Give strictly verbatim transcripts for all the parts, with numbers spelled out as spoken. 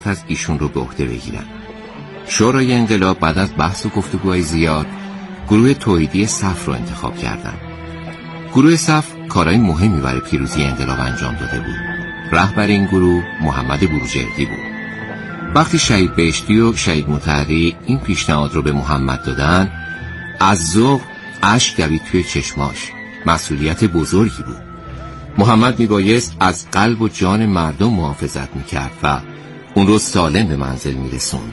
سخت از ایشون رو به عهده بگیرن. شورای انقلاب بعد از بحث و گفتگوهای زیاد گروه توحیدی صف رو انتخاب کردن. گروه صف کارهای مهمی برای پیروزی انقلاب انجام داده بود. رهبر این گروه محمد بروجردی بود. وقتی شهید بهشتی و شهید مطهری این پیشنهاد رو به محمد دادن، از ذوق اشک دوید توی چشماش. مسئولیت بزرگی بود. محمد میبایست از قلب و جان مردم محافظت میکرد و اون رو سالم به منزل میرسوند.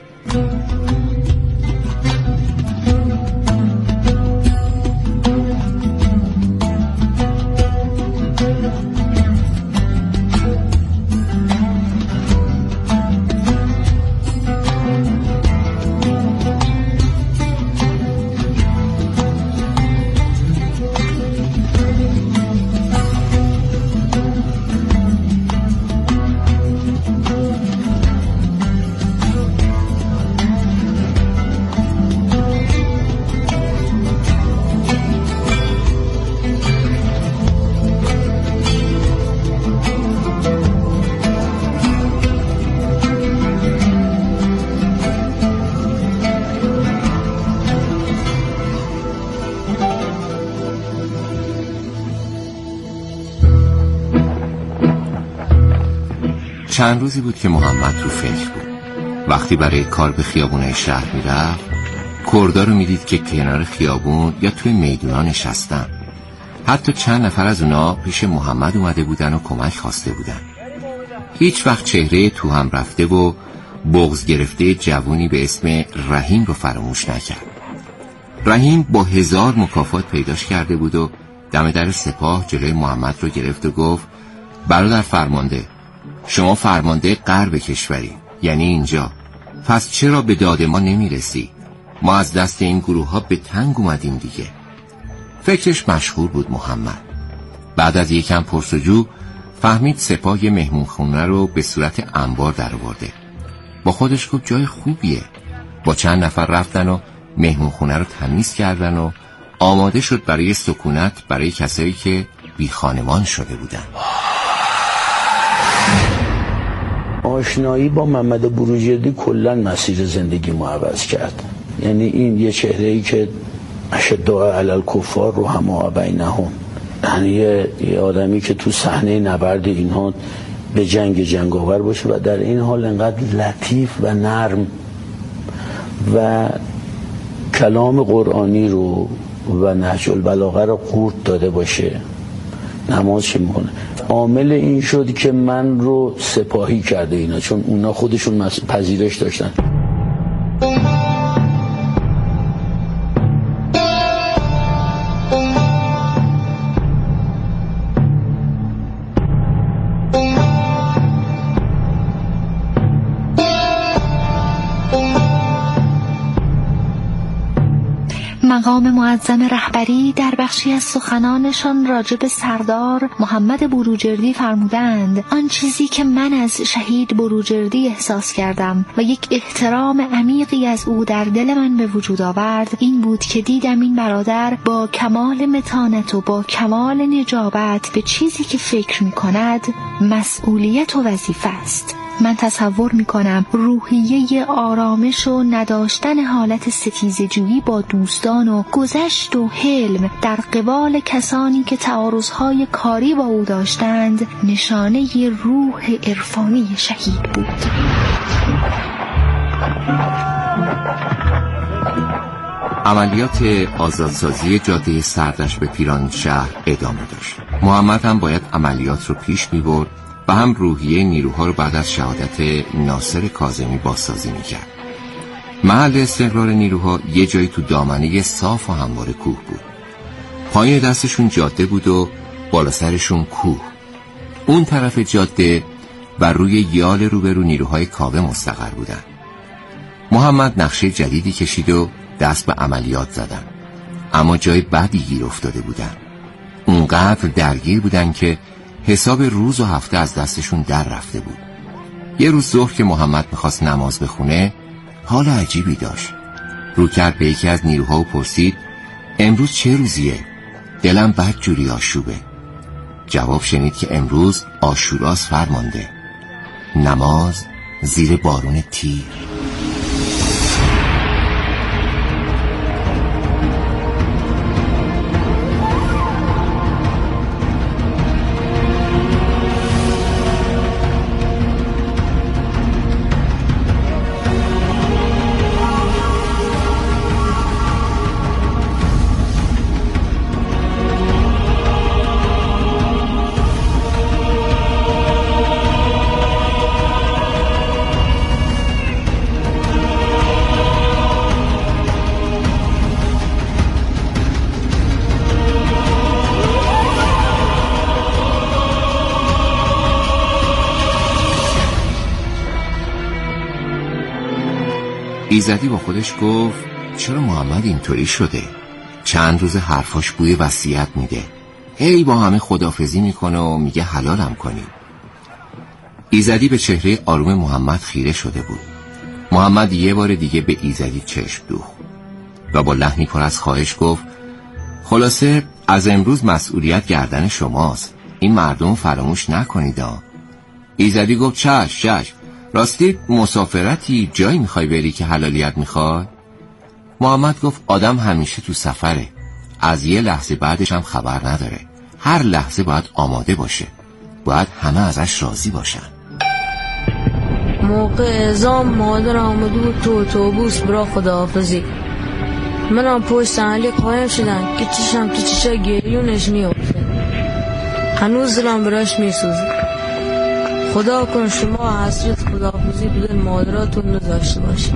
چند روزی بود که محمد تو فکر بود. وقتی برای کار به خیابونای شهر میرفت، کردا رو میدید که کنار خیابون یا توی میدونا نشستن. حتی چند نفر از اونا پیش محمد اومده بودن و کمک خواسته بودن. هیچ وقت چهره تو هم رفته و بغض گرفته جوونی به اسم رحیم رو فراموش نکرد. رحیم با هزار مکافات پیداش کرده بود و دم در سپاه جلوی محمد رو گرفت و گفت: برادر فرمانده، شما فرمانده غرب کشوری، یعنی اینجا، پس چرا به داد ما نمیرسی؟ ما از دست این گروه ها به تنگ اومدیم دیگه. فکرش مشغول بود محمد. بعد از یکم پرسجو فهمید سپاه یه مهمونخونه رو به صورت انبار در آورده. با خودش گفت جای خوبیه. با چند نفر رفتن و مهمونخونه رو تمیز کردن و آماده شد برای سکونت برای کسایی که بی خانمان شده بودن. آشنایی با محمد بروجردی کلا مسیر زندگی ما عوض کرد. یعنی این یه چهره‌ای که اشداء علی الکفار رو هم بینهم، یعنی یه آدمی که تو صحنه نبرد اینها به جنگ جنگاور باشه و در این حال انقدر لطیف و نرم و کلام قرآنی رو و نهج البلاغه رو قورت داده باشه. نماز چه میکنه؟ عامل این شد که من رو سپاهی کرده اینا، چون اونا خودشون پذیرش داشتن. مقام معظم رهبری در بخشی از سخنانشان راجع به سردار محمد بروجردی فرمودند: آن چیزی که من از شهید بروجردی احساس کردم و یک احترام عمیقی از او در دل من به وجود آورد این بود که دیدم این برادر با کمال متانت و با کمال نجابت به چیزی که فکر می کند مسئولیت و وظیفه است. من تصور می کنم روحیه آرامش و نداشتن حالت ستیزجویی با دوستان و گذشت و حلم در قبال کسانی که تعارضهای کاری با او داشتند نشانه روح عرفانی شهید بود. عملیات آزادسازی جاده سردش به پیرانشهر ادامه داشت. محمد هم باید عملیات رو پیش می برد و هم روحیه نیروها رو بعد از شهادت ناصر کاظمی بازسازی می‌کرد. محل استقرار نیروها یه جایی تو دامنه صاف و هموار کوه بود. پایین دستشون جاده بود و بالا سرشون کوه. اون طرف جاده و روی یال روبرو نیروهای کاوه مستقر بودن. محمد نقشه جدیدی کشید و دست به عملیات زدن. اما جای بدی گیر افتاده بودن. اونقدر درگیر بودن که حساب روز و هفته از دستشون در رفته بود. یه روز ظهر که محمد میخواست نماز بخونه حال عجیبی داشت. رو کرد به یکی از نیروها و پرسید: امروز چه روزیه؟ دلم بد جوری آشوبه. جواب شنید که امروز عاشوراست فرمانده. نماز زیر بارون تیر. ایزدی با خودش گفت چرا محمد اینطوری شده؟ چند روز حرفاش بوی وصیت میده، هی با همه خداحافظی میکنه و میگه حلالم کنی. ایزدی به چهره آروم محمد خیره شده بود. محمد یه بار دیگه به ایزدی چشم دوخت و با لحنی پر از خواهش گفت خلاصه از امروز مسئولیت گردن شماست، این مردم فراموش نکنید. ایزدی گفت چشم چشم، راستی مسافرتی جایی میخوای بری که حلالیت میخوای؟ محمد گفت آدم همیشه تو سفره، از یه لحظه بعدش هم خبر نداره، هر لحظه باید آماده باشه، باید همه ازش راضی باشن. موقع اعزام مادر آمده بود تو اتوبوس برا خداحافظی. منم پشت علی قایم شدم که چشم تو چشم گریونش میافته، هنوز دلم براش میسوزه. خدا کن شما حسرت خداحافظی بدون مادراتون نداشته باشید.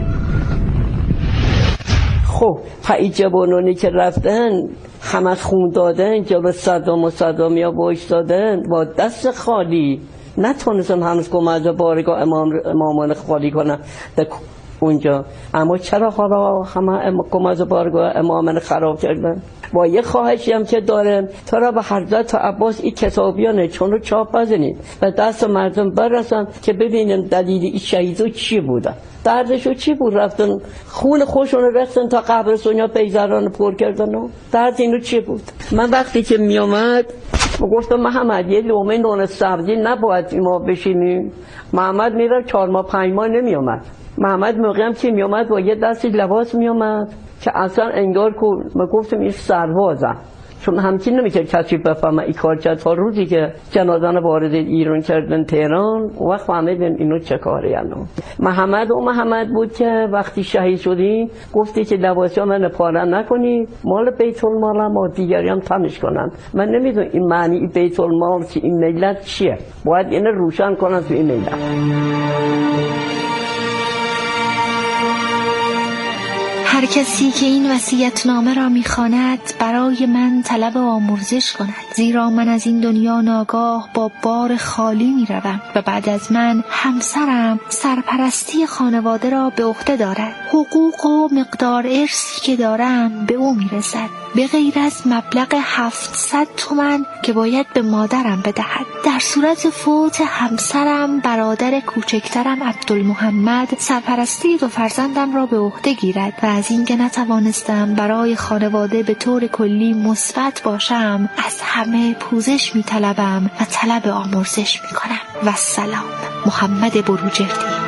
خب پای جوانانی که رفتن همه خون دادن، جلو صدام و صدامیا باش دادن با دست خالی، نتونستن هنوز کمک بارگاه امام امامان خالی کنن اونجا. اما چرا حالا همه کمک بارگاه امامان خراب کردن؟ با یه خواهشی هم که دارم تا را به حضرت عباس این کتابیانه چون رو چاپ بزنید و دست مردم برسن که ببینیم دلیل این شهیدو چی بودن، دردشو چی بود، رفتن خون خوشون رو رفتن تا قبرستون یا پیزران پر کردن و درد اینو چی بود. من وقتی که می آمد گفتم محمد یه لومه نون سبزی نباید ما بشینیم. محمد میره چهار ماه پنج ماه نمی آمد. محمد موقعی هم که می آمد با یه دستی لباس می آمد که اصلا انگار کن ما گفتم این سربازم، چون همچین نمیشه کسی بفهمه این کار کرد. تا روزی که جنازه رو وارد ایران کردن تهران وقت فهمیدیم اینو چه کاری الان. محمد و محمد بود که وقتی شهید شدیم گفتی که لباسی ها من پاره نکنی، مال بیت المال ما دیگری هم تمش کنن. من نمیدونم این معنی بیت المال که این ملت چیه، باید اینو روشن کنن تو این ملت. هر کسی که این وصیت‌نامه را می‌خواند برای من طلب آمرزش کند، زیرا من از این دنیا ناگاه با بار خالی می‌روم و بعد از من همسرم سرپرستی خانواده را به عهده دارد. حقوق و مقدار ارثی که دارم به او می‌رسد، به غیر از مبلغ هفتصد تومان که باید به مادرم بدهد. در صورت فوت همسرم برادر کوچکترم عبدالمحمد سرپرستی دو فرزندم را به عهده گیرد و از اینکه نتوانستم برای خانواده به طور کلی مثبت باشم از همه پوزش می‌طلبم و طلب آمرزش می‌کنم. و سلام. محمد بروجردی.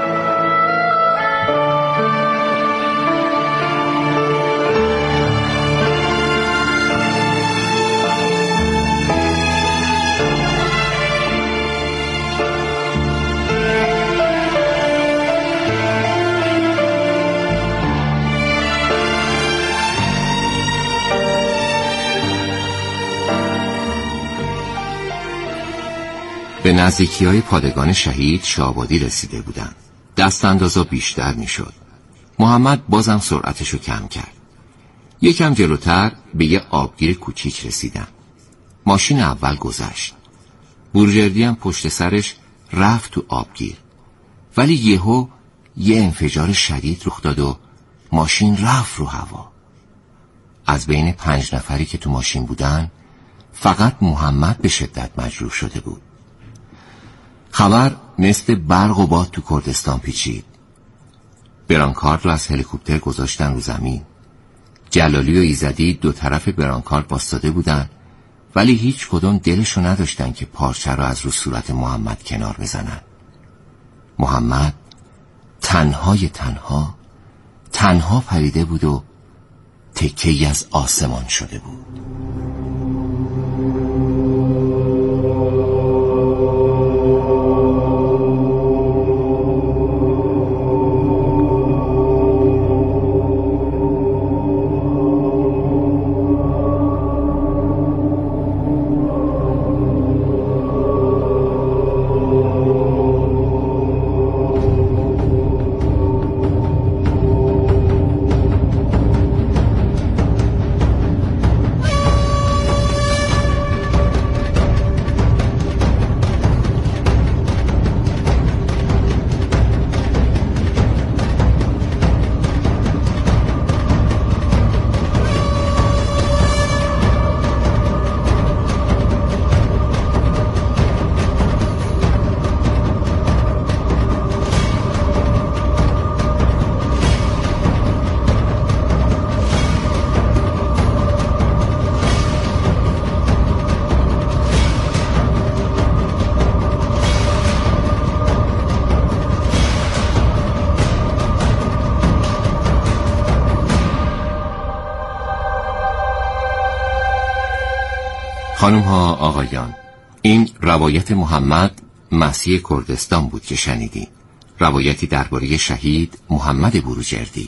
به نزدیکی‌های پادگان شهید شاه‌آبادی رسیده بودند. دست اندازا بیشتر می‌شد. محمد بازم سرعتشو کم کرد. یکم جلوتر به یه آبگیر کوچیک رسیدن. ماشین اول گذشت. بروجردی هم پشت سرش رفت تو آبگیر. ولی یهو یه انفجار شدید رخ داد و ماشین رفت رو هوا. از بین پنج نفری که تو ماشین بودن فقط محمد به شدت مجروح شده بود. خبر مثل برق و باد تو کردستان پیچید. برانکارد رو از هلیکوپتر گذاشتن رو زمین. جلالی و ایزدی دو طرف برانکارد بایستاده بودن، ولی هیچ کدوم دلشو نداشتن که پارچه رو از رو صورت محمد کنار بزنن. محمد تنهای تنها تنها پریده بود و تکه‌ای از آسمان شده بود. خانم ها، آقایان، این روایت محمد مسیح کردستان بود که شنیدید. روایتی درباره شهید محمد بروجردی.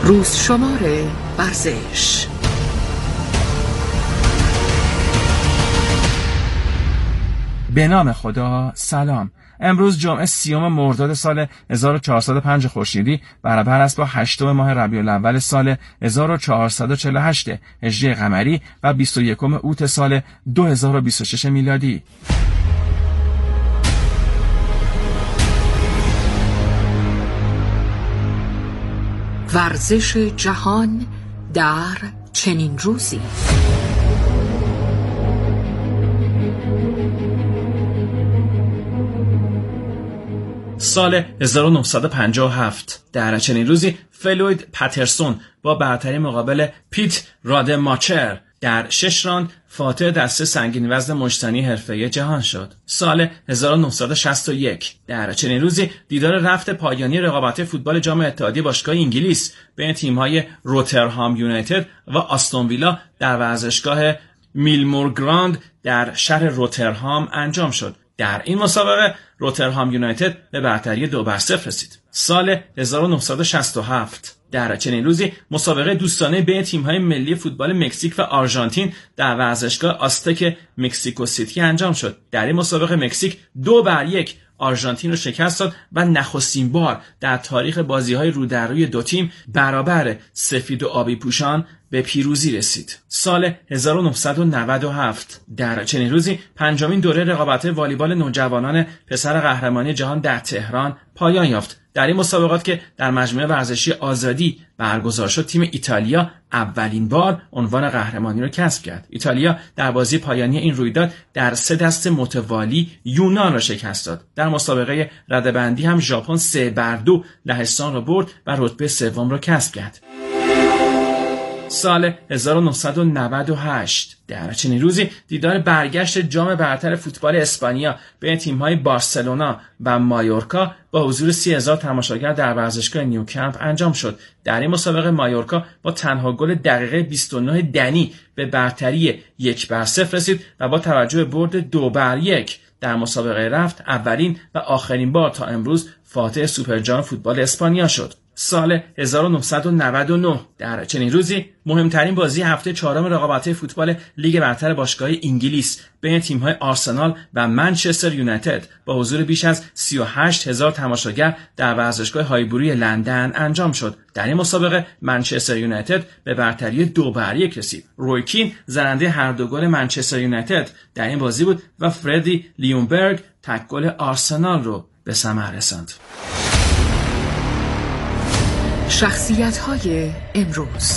روز شماره ورزش. به نام خدا. سلام. امروز جمعه سیوم مرداد سال هزار و چهارصد و پنج خورشیدی برابر است با هشتم ماه ربیع الاول سال هزار و چهارصد و چهل و هشت هجری قمری و بیست و یکم اوت سال دو هزار و بیست و شش میلادی. ورزش جهان در چنین روزی. سال هزار و نهصد و پنجاه و هفت در چنین روزی فلوید پاترسون با برتری مقابل پیت رادماچر در شش راند فاتح دسته سنگین وزن مشتنی حرفه‌ای جهان شد. سال هزار و نهصد و شصت و یک در چنین روزی دیدار رفت پایانی رقابت فوتبال جام اتحادیه باشگاه انگلیس بین تیم‌های روترهام یونایتد و آستون ویلا در ورزشگاه میلمور گراند در شهر روترهام انجام شد. در این مسابقه روترهام یونایتد به برتری دو بر صفر رسید. سال هزار و نهصد و شصت و هفت در چنین روزی مسابقه دوستانه بین تیم‌های ملی فوتبال مکزیک و آرژانتین در ورزشگاه آستک مکزیکو سیتی انجام شد. در این مسابقه مکزیک دو بر یک آرژانتین رو شکست داد و نخستین بار در تاریخ بازی‌های رو در روی دو تیم برابر سفید و آبی پوشان به پیروزی رسید. سال هزار و نهصد و نود و هفت در چنین روزی پنجمین دوره رقابت والیبال نوجوانان پسر قهرمانی جهان در تهران پایان یافت. در این مسابقات که در مجمع ورزشی آزادی برگزار شد، تیم ایتالیا اولین بار عنوان قهرمانی را کسب کرد. ایتالیا در بازی پایانی این رویداد در سه دست متوالی یونان را شکست داد. در مسابقه رده‌بندی هم ژاپن سه بر دو لهستان را برد و رتبه سوم را کسب کرد. سال هزار و نهصد و نود و هشت در چنین روزی دیدار برگشت جام برتر فوتبال اسپانیا بین تیم‌های بارسلونا و مایورکا با حضور سی هزار تماشاگر در ورزشگاه نیوکمپ انجام شد. در این مسابقه مایورکا با تنها گل دقیقه بیست و نه دنی به برتری یک بر صفر رسید و با توجه به برد دو بر یک در مسابقه رفت اولین و آخرین بار تا امروز فاتح سوپرجام فوتبال اسپانیا شد. سال هزار و نهصد و نود و نه در چنین روزی مهمترین بازی هفته چهارم رقابت فوتبال لیگ برتر باشگاه انگلیس بین تیم‌های آرسنال و منچستر یونایتد با حضور بیش از سی و هشت هزار تماشاگر در ورزشگاه هایبوری لندن انجام شد. در این مسابقه منچستر یونایتد به برتری دو بر یک رسید. روی کین زننده هر دو گل منچستر یونایتد در این بازی بود و فردی لیونبرگ تک گل آرسنال رو به ثمر رساند. شخصیت‌های امروز.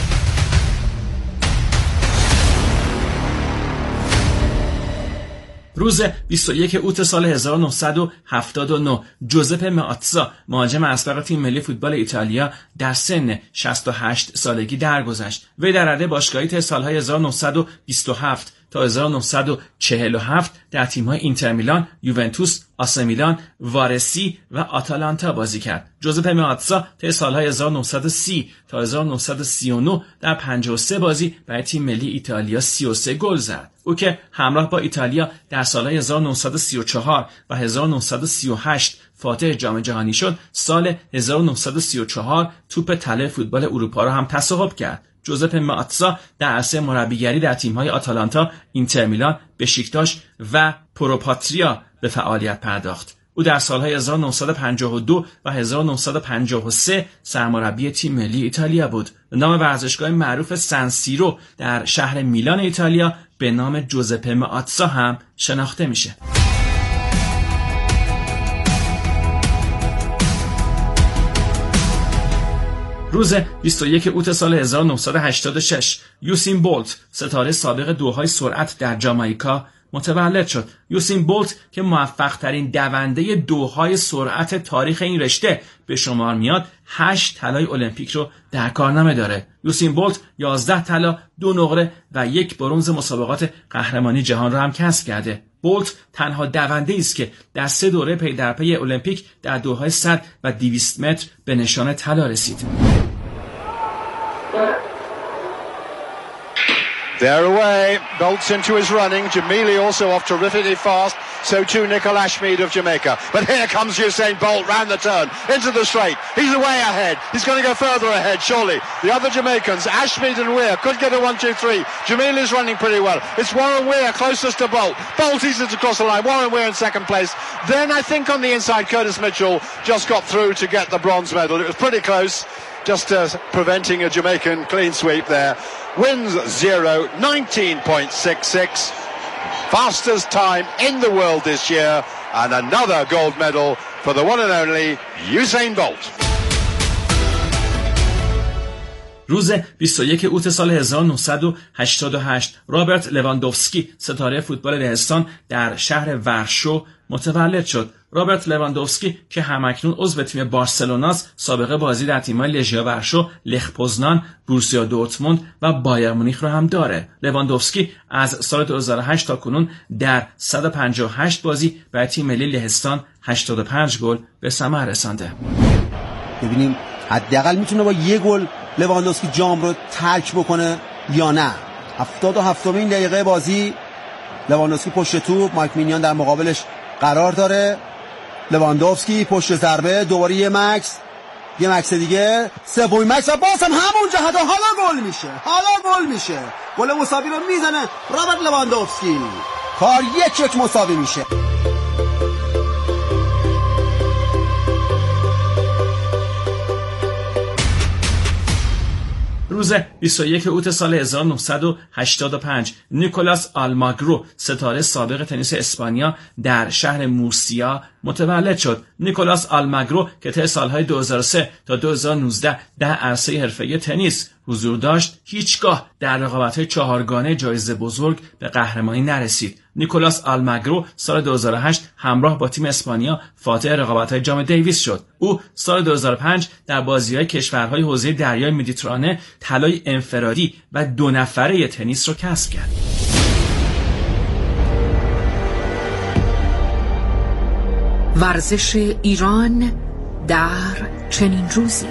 روز بیست و یک اوت سال هزار و نهصد و هفتاد و نه جوزپه مئاتزا مهاجم اسبق تیم ملی فوتبال ایتالیا در سن شصت و هشت سالگی درگذشت. وی در رده باشگاهی تا سالهای هزار و نهصد و بیست و هفت تا هزار و نهصد و چهل و هفت در تیم‌های اینتر میلان، یوونتوس، آسه میلان، وارسی و آتالانتا بازی کرد. جوزپه مئاتزا تا سالهای هزار و نهصد و سی تا هزار و نهصد و سی و نه در پنجاه و سه بازی برای تیم ملی ایتالیا سی و سه گل زد. او که همراه با ایتالیا در سالهای هزار و نهصد و سی و چهار و هزار و نهصد و سی و هشت فاتح جام جهانی شد، سال هزار و نهصد و سی و چهار توپ طلای فوتبال اروپا را هم تصاحب کرد. جوزپه مئاتزا در عرصه مربیگری در تیم‌های آتالانتا، اینتر میلان، بشیکتاش و پروپاتریا به فعالیت پرداخت. او در سالهای هزار و نهصد و پنجاه و دو و هزار و نهصد و پنجاه و سه سرمربی تیم ملی ایتالیا بود. نام ورزشگاه معروف سن سیرو در شهر میلان ایتالیا به نام جوزپه مئاتزا هم شناخته میشه. روز بیست و یک اوت سال هزار و نهصد و هشتاد و شش یوسین بولت ستاره سابق دوهای سرعت در جامائیکا متولد شد. یوسین بولت که موفق ترین دونده دوهای سرعت تاریخ این رشته به شمار میاد، هشت طلای المپیک رو در کارنامه داره. یوسین بولت یازده طلا، دو نقره و یک برنز مسابقات قهرمانی جهان رو هم کسب کرده. بولت تنها دونده‌ای است که در سه دوره پی در پی المپیک در دوهای صد و دویست متر به نشان طلا رسید. They're away. Bolts into his running. Jamili also off terrifically fast. So too Nicol Ashmead of Jamaica. But here comes Usain Bolt round the turn into the straight. He's away ahead. He's going to go further ahead, surely. The other Jamaicans, Ashmead and Weir, could get a one two three. Jamili's running pretty well. It's Warren Weir closest to Bolt. Bolt eases across the line. Warren Weir in second place. Then I think on the inside, Curtis Mitchell just got through to get the bronze medal. It was pretty close. Just uh, preventing a Jamaican clean sweep there. Wins zero, nineteen point six six. Fastest time in the world this year. And another gold medal for the one and only Usain Bolt. روز بیست و یک اوت سال هزار و نهصد و هشتاد و هشت رابرت لواندوفسکی ستاره فوتبال لهستان در شهر ورشو متولد شد. رابرت لواندوفسکی که همکنون عضو تیم بارسلوناست، سابقه بازی در تیم‌های لژیا ورشو، لخ پوزنان، بروسیا دورتموند و بایر مونیخ رو هم داره. لواندوفسکی از سال دو هزار و هشت تا کنون در صد و پنجاه و هشت بازی برای تیم ملی لهستان هشتاد و پنج گل به ثمر رسانده. ببینیم حداقل میتونه با یک گل لواندوفسکی جام رو ترک بکنه یا نه. هفتاد و هفتمین دقیقه بازی لواندوفسکی پشت توپ، مایک مینیان در مقابلش قرار داره. لواندوفسکی پشت ضربه، دوباره یه مکس، یه مکس دیگه، سومین مکس و باز هم همون جهت و حالا گل میشه. حالا گل میشه. گل مساوی رو میزنه رابرت لواندوفسکی. کار یک یک مساوی میشه. روز بیست و یک اوت سال هزار و نهصد و هشتاد و پنج نیکولاس آلماگرو ستاره سابق تنیس اسپانیا در شهر مورسیا متولد شد. نیکولاس آلماگرو که طی سالهای دو هزار و سه تا دو هزار و نوزده در عرصه حرفه‌ای تنیس حضور داشت، هیچگاه در رقابت‌های چهارگانه جایزه بزرگ به قهرمانی نرسید. نیکولاس آلماگرو سال دو هزار و هشت همراه با تیم اسپانیا فاتح رقابت‌های جام دیویس شد. او سال دو هزار و پنج در بازی‌های کشورهای حوزه دریای مدیترانه طلای انفرادی و دو نفره تنیس را کسب کرد. ورزش ایران در چنین روزی.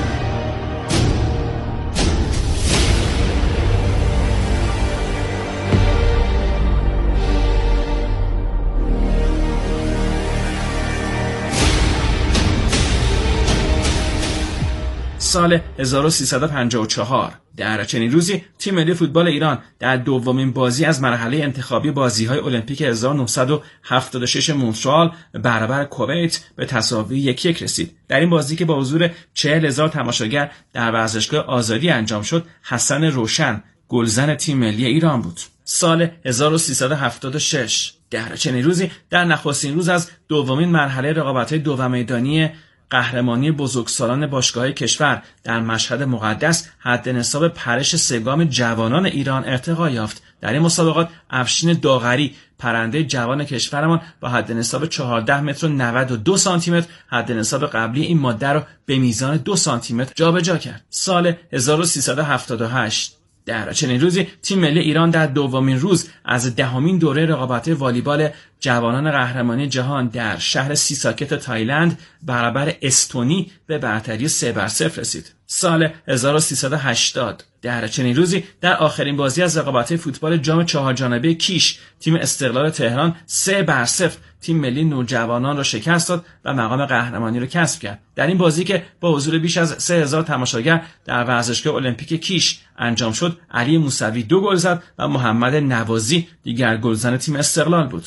سال هزار و سیصد و پنجاه و چهار در چنین روزی تیم ملی فوتبال ایران در دومین بازی از مرحله انتخابی بازی‌های المپیک هزار و نهصد و هفتاد و شش مونترال برابر کویت به تساوی یک یک رسید. در این بازی که با حضور چهل هزار تماشاگر در ورزشگاه آزادی انجام شد، حسن روشن گلزن تیم ملی ایران بود. سال هزار و سیصد و هفتاد و شش در چنین روزی در نخستین روز از دومین مرحله رقابت‌های دو میدانی قهرمانی بزرگسالان باشگاه‌های کشور در مشهد مقدس حد نصاب پرش سگام جوانان ایران ارتقا یافت. در این مسابقات افشین داغری پرنده جوان کشورمان با حد نصاب چهارده متر و نود و دو سانتی متر حد نصاب قبلی این ماده را به میزان دو سانتی متر جابجا کرد. سال هزار و سیصد و هفتاد و هشت در چنین روزی تیم ملی ایران در دومین روز از دهمین دوره رقابت والیبال جوانان قهرمانی جهان در شهر سیساکت تایلند برابر استونی به برتری سه بر صفر رسید. سال هزار و سیصد و هشتاد در چنین روزی در آخرین بازی از رقابت فوتبال جام چهار جانبه کیش تیم استقلال تهران سه بر صفر تیم ملی نوجوانان را شکست داد و مقام قهرمانی را کسب کرد. در این بازی که با حضور بیش از سه هزار تماشاگر در ورزشگاه المپیک کیش انجام شد، علی موسوی دو گل زد و محمد نوازی دیگر گلزن تیم استقلال بود.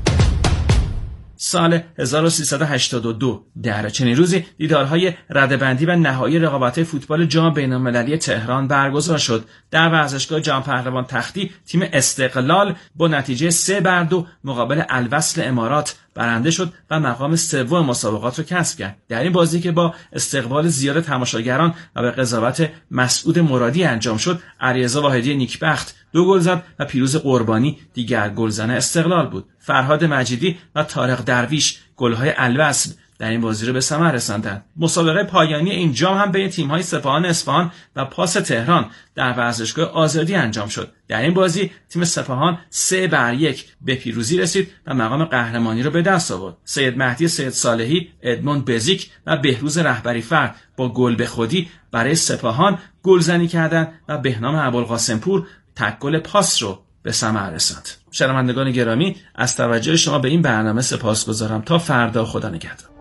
سال هزار و سیصد و هشتاد و دو در چنین روزی دیدارهای رده‌بندی و نهایی رقابت فوتبال جام بین‌المللی تهران برگزار شد. در ورزشگاه جام پهلوان تختی تیم استقلال با نتیجه سه بر دو مقابل الوصل امارات برنده شد و مقام سوم مسابقات را کسب کرد. در این بازی که با استقبال زیاد تماشاگران و به قضاوت مسعود مرادی انجام شد، علیرضا واحدی نیکبخت دو گل زد و پیروز قربانی دیگر گلزن استقلال بود. فرهاد مجیدی و طارق درویش گل‌های الوصل در این بازی رو به ثمر رساندند. مسابقه پایانی این جام هم بین تیم‌های سپاهان اصفهان و پاس تهران در ورزشگاه آزادی انجام شد. در این بازی تیم سپاهان سه بر یک به پیروزی رسید و مقام قهرمانی را به دست آورد. سید مهدی سید صالحی، ادموند بزیک و بهروز رهبری فرد با گل به خودی برای سپاهان گلزنی کردند و بهنام ابوالقاسمپور تک گل پاس رو به ثمر رساند. شنوندگان گرامی، از توجه شما به این برنامه سپاسگزارم. تا فردا، خدا نگهدار.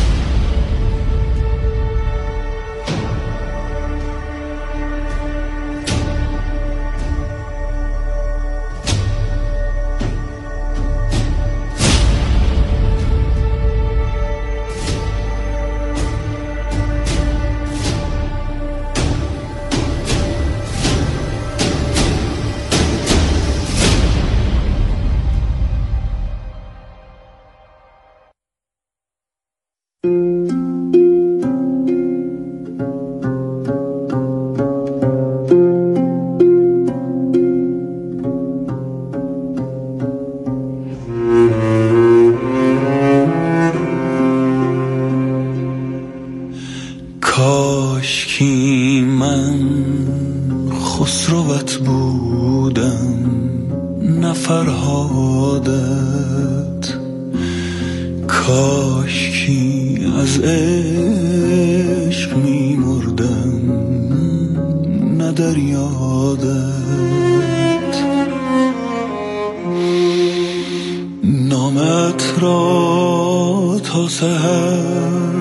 کاشکی من خسروت بودم نه فرهادت، کاشکی از عشق می مردم نه در یادت. نامت را تا سحر